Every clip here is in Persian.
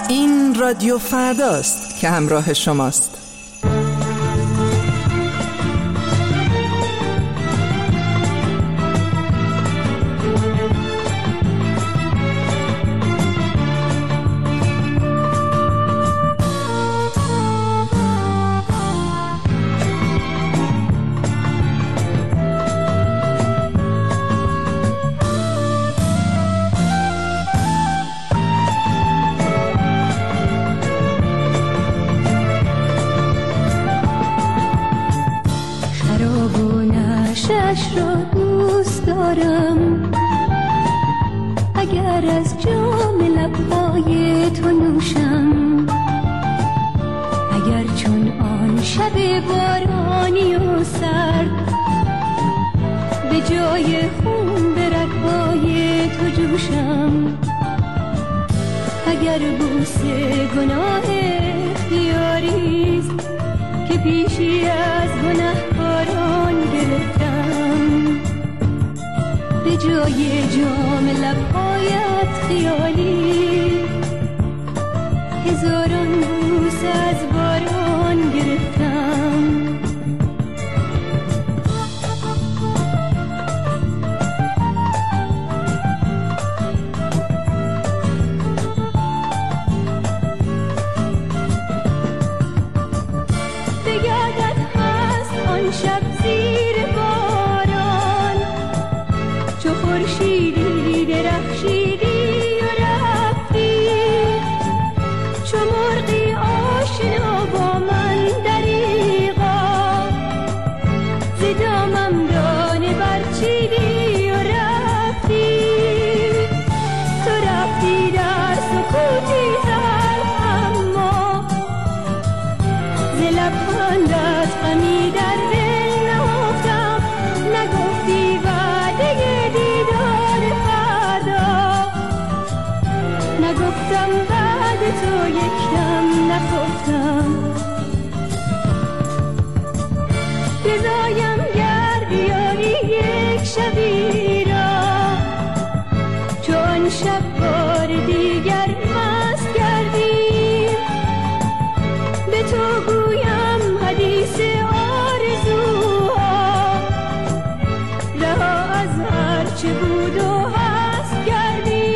این رادیو فرداست که همراه شماست. شش را دوست دارم، اگر از جام لبهای تو نوشم، اگر چون آن شب بارانی و سرد به جای خون به رگ‌های تو جوشم، اگر بوسه گناه اختیاریست که پیشی از گناهکاران گرفتم، به جای جام لبهایت خیالی هزاران بوس از باران گرفتم. شب زیر باران چو خورشیدی درخشیدی و رفتی، چو مرغی آشنا با من دریغا ز دامم دانه برچیدی و رفتی، تو رفتی در سکوتی تلخ اما ز لبخندت غمی در نگفتم بعد تو یکم نخفتم، بزایم گر بیاری یک شبی را چون شب بار دیگر مست کردیم، به تو گویم حدیث آرزوها رها از هر چه بود و هست کردیم.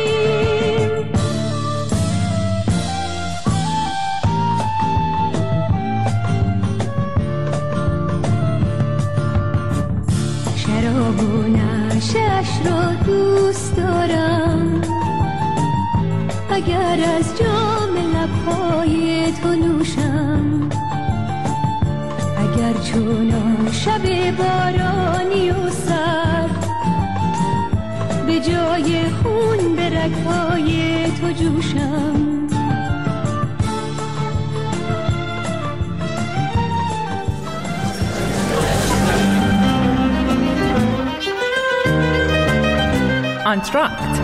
شراب و نشش را دوست دارم، اگر از جام لبهای تو نوشم، اگر چون آن شب بارانی و سرد به جای خون به رگ‌های تو جوشم. آنتراکت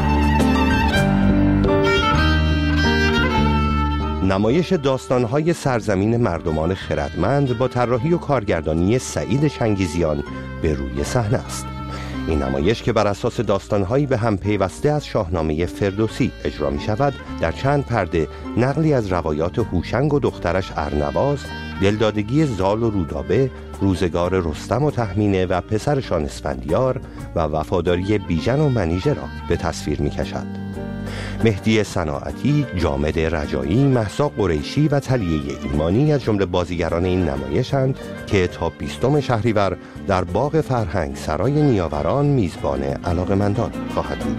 نمایش داستان‌های سرزمین مردمان خردمند با طراحی و کارگردانی سعید چنگیزیان به روی صحنه است. این نمایش که بر اساس داستان‌هایی به هم پیوسته از شاهنامه فردوسی اجرا می‌شود، در چند پرده نقلی از روایات هوشنگ و دخترش ارنواز، دلدادگی زال و رودابه، روزگار رستم و تهمینه و پسرشان اسفندیار و وفاداری بیژن و منیژه را به تصویر می‌کشد. مهدی صناعتی، جامد رجایی، مهسا قریشی و طلیه ایمانی از جمله بازیگران این نمایشند که تا 20 شهریور در باغ فرهنگ سرای نیاوران میزبان علاقه‌مندان خواهد بود.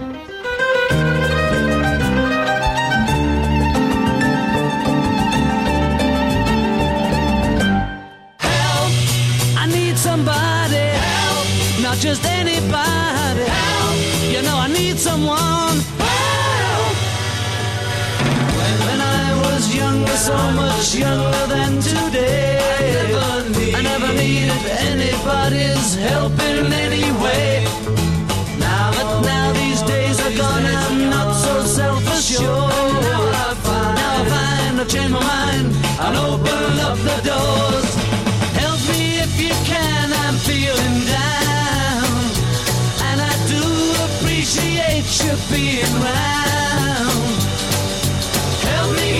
Somebody help, not just anybody help, you know I need someone help. When I was younger, so much younger than today, I never needed anybody's help in any way. Now these days are gone, I'm not so self-assured. Now I find I've changed my mind and open up the doors. Help me if you can, I'm feeling down, and I do appreciate you being round. Help me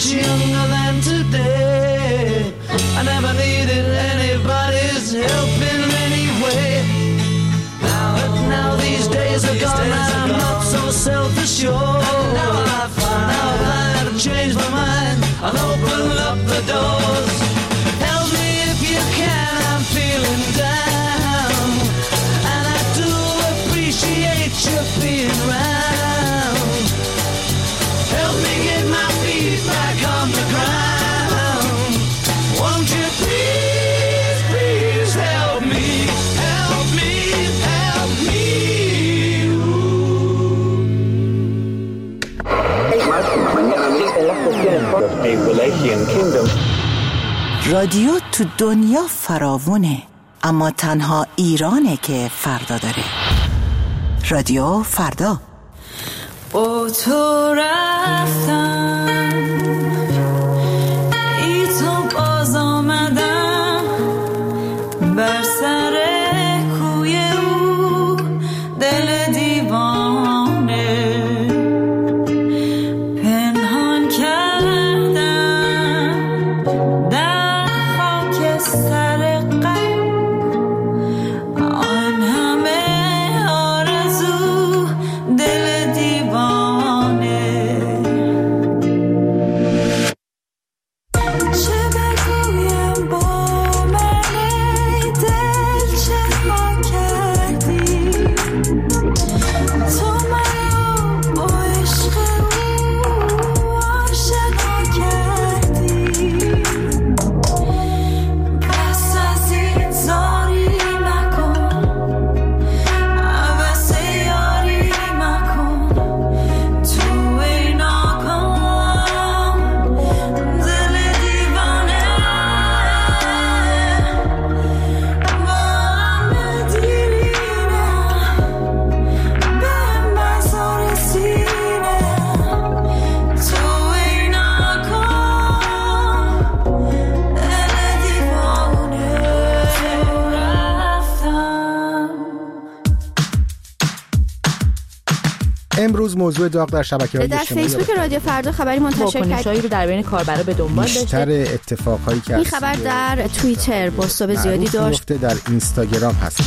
younger than today. I never needed anybody's help in any way. Now these days are gone and I'm not so self-assured. Now I've learned to change my mind. I'll open up the doors. Help me if you can, I'm feeling down. And I do appreciate you being round. Help me get my feet back on the ground. Won't you please, please help me, help me, help me. رادیو تو دنیا فراوونه، اما تنها ایرانه که فردا داره. رادیو فردا. با تو رفتم ای تو باز آمدم بر سر کوی او دل دیوانه پنهان کردم در خاک سر غم آن همه آرزو دل دیوانه چه بگویم با من ای دل چه ما کردی تو منو با عشق او آشنا کردی بس از این زاری مکن عوض یاری مکن تو ای ناکام دل دیوانه با هم دیرینه به مزار سینه تو ای ناکام دل دیوانه رفتم. امروز موضوع داغ در شبکه‌های در اجتماعی فیسبوک رادیو فردا خبری منتشر واکنش‌هایی کرد. رو در بین کاربرا به دنبال بیشتر داشته. اتفاقهایی که این خبر در توییتر بازتاب زیادی داشت. در اینستاگرام هست.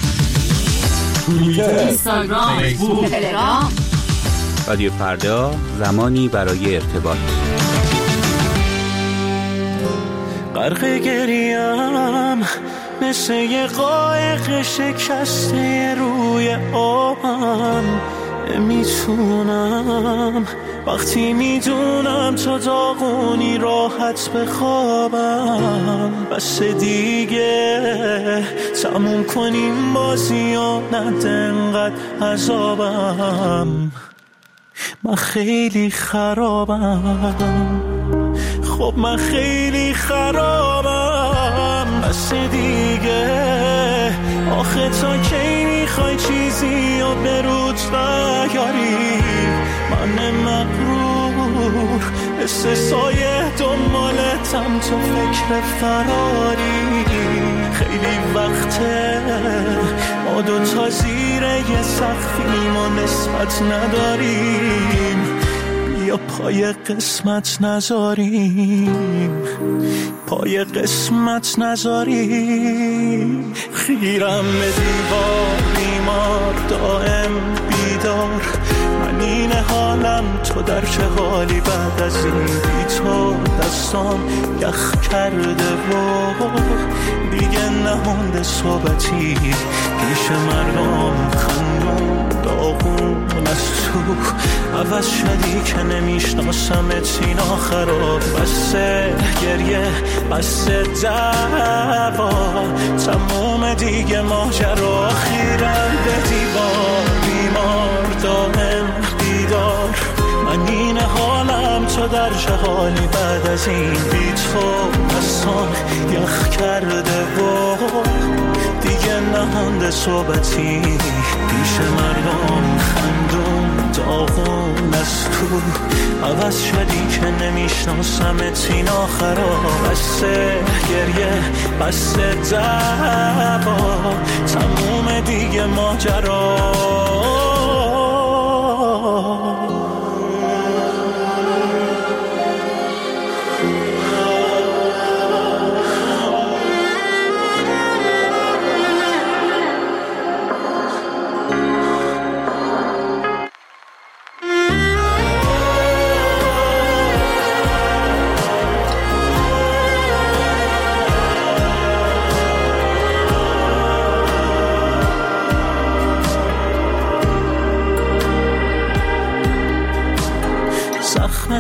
اینستاگرام، فیسبوک، تلگرام. رادیو فردا، زمانی برای ارتباط. غرق گریم مثل یه قایق شکسته روی آبم نمیتونم وقتی میدونم تا داغونی راحت بخوابم بس دیگه تموم کنیم بازی و نده انقدر عذابم من خیلی خرابم خب من خیلی خرابم بس دیگه آخه تا کی میخوای چیزی و به روت بیاری من مغرور مثل سایه دنبالتم تو فکر فراری خیلی وقته ما دوتا زیر یه سقفیم و نسبت نداریم یا پای قسمت نذاریم پای قسمت نذاریم خیرم به دیوار بیمار دائم بیدار من این حالم تو در چه حالی بعد از این بی تو دستام یخ کرده و دیگه نمونده صحبتی پیش مردم خندون داغون از تو عوض شدی که نمیشناسمت سینا خراب بسه گریه بسه دعوا تموم دیگه ماجرا خیرم به دیوار بیمار دائم بیدار من این حالم تو در چه حالی بعد از این بی تو دستان یخ کرده و دیگه نمونده صحبتی پیش مردم خندون داغون از تو عوض شدی که نمیشناسمت سینا خراب بسه گریه بسه دعوا تموم دیگه ماجرا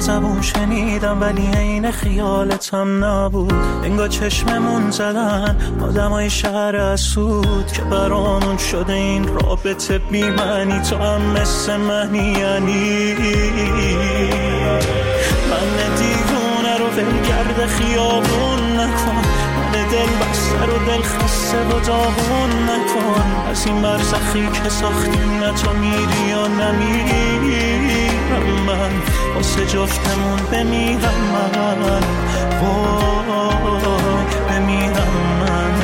زبون شنیدم ولی عین خیالتم نبود. انگار چشممون زدن آدمای شهر اسود که برامون شده این رابطه بی معنی. تو هم مثل منی یعنی من دیوونه رو ولگرد خیابون نکن، من دل بسته رو دل خسته و داغون نکن. از این برزخی که ساختیم نه تو میری یا نمیرم، من واسه جفتمون بمیرم، من وای بمیرم. من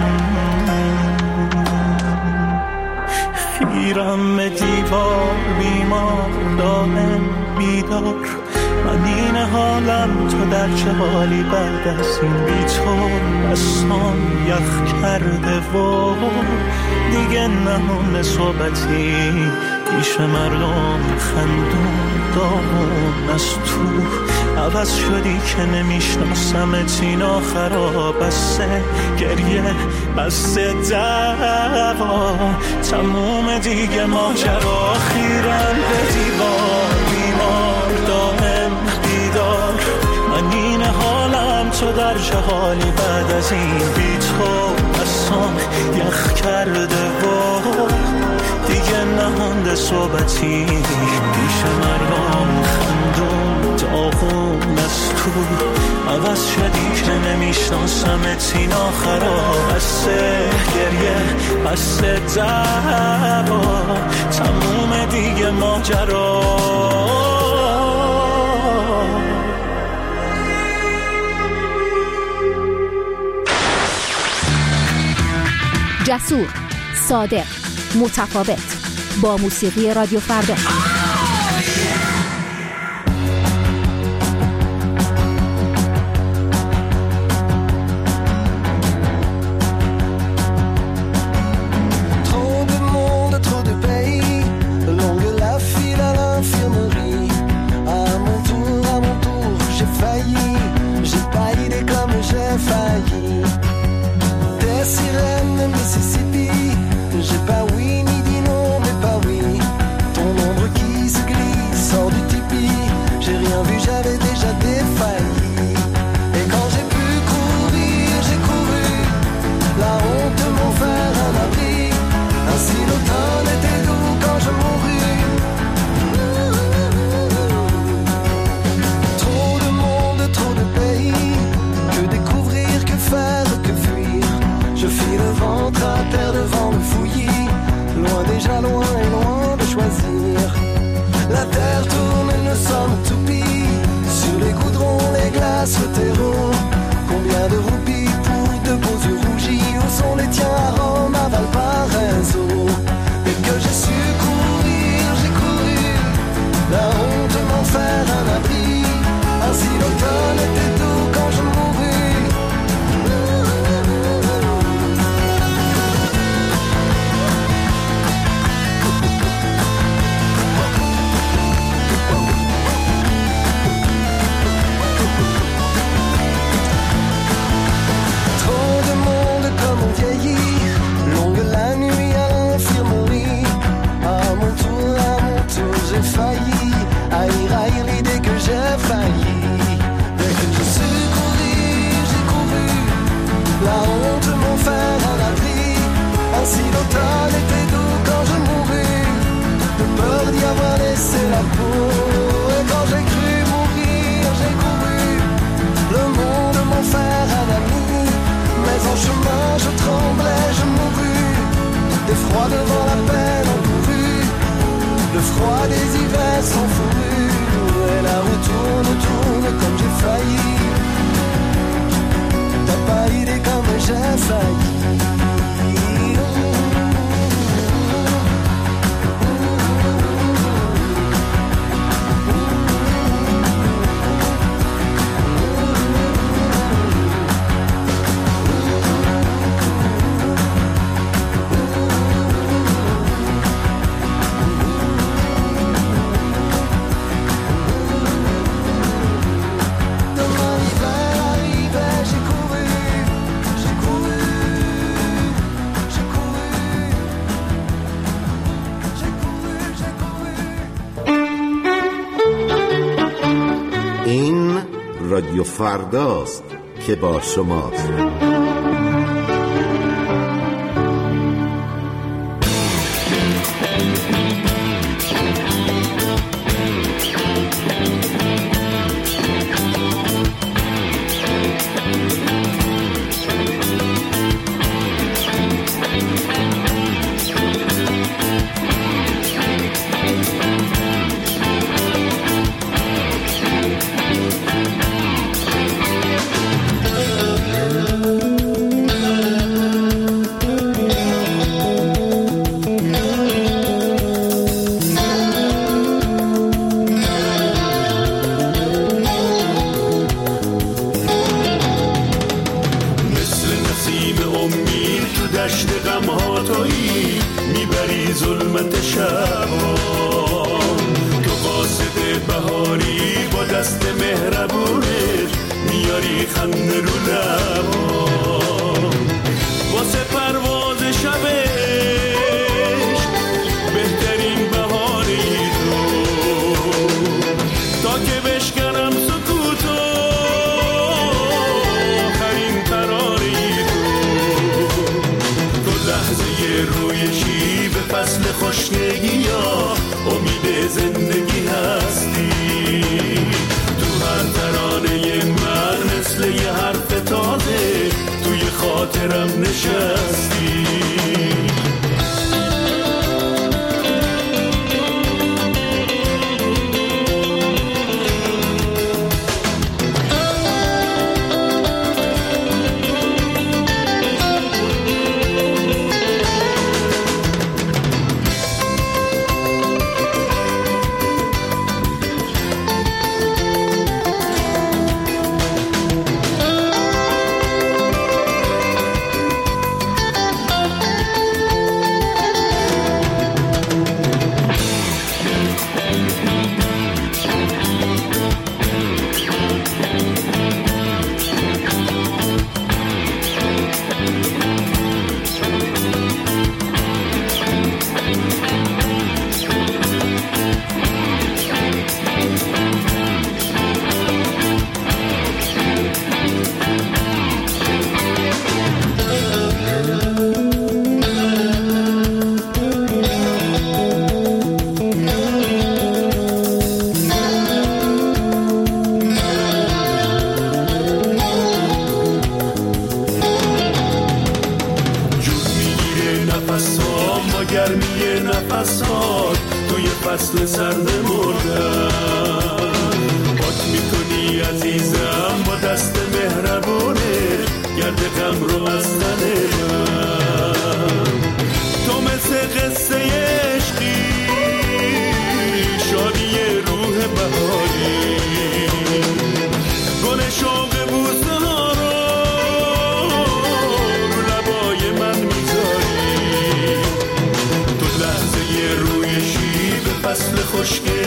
خیرم به دیوار بیمار دائم بیدار، من این حالم تو در چه حالی بعد از این بی تو. بسام یخ کرده و دیگه نمونه صحبتی پیش مردم خندون دامون از تو. عوض شدی که نمیشناسمت این آخرا، بسته گریه بسته دعوا تموم دیگه ماجرا. خیرم به دیوار بیمار دائم بیدار، من این حالم تو در چه حالی بعد از این بی تو. بسام یخ کرده و دیگه نمونده صحبتی پیش مردم خندون داغون از تو. عوض شدی که نمیشناسمت این آخرا، بسته گریه بسته دعوا تموم دیگه ماجرا. جسور، صادق، متفاوت، با موسیقی رادیو فردا. رادیو فرداست که با شماست. خوشگل